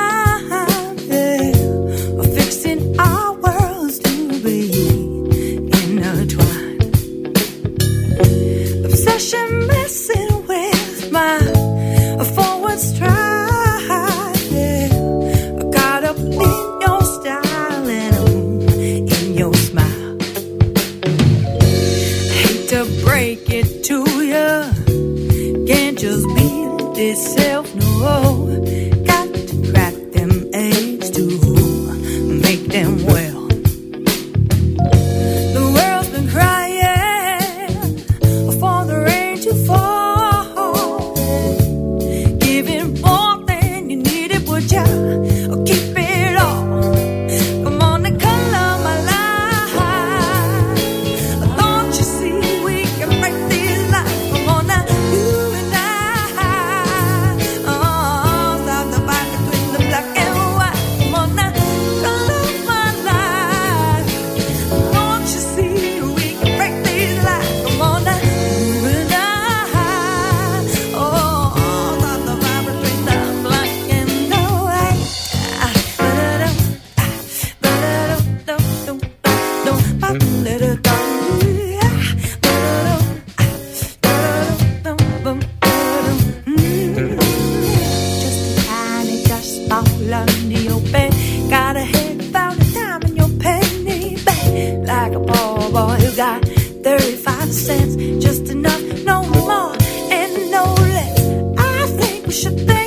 climb them, fixing our worlds to be intertwined. Obsession messing with my forward stride. Got up in your style and in your smile. I hate to break it to you, can't just be this self, no. Got to crack them eggs to make them well. The world's been crying for the rain to fall. Giving more than you needed, would ya keep it all? Come on and color my life. Don't you see we can break these lives? Come on now, you and I. Oh, stop like a poor boy who got 35 cents, just enough, no more and no less. I think we should think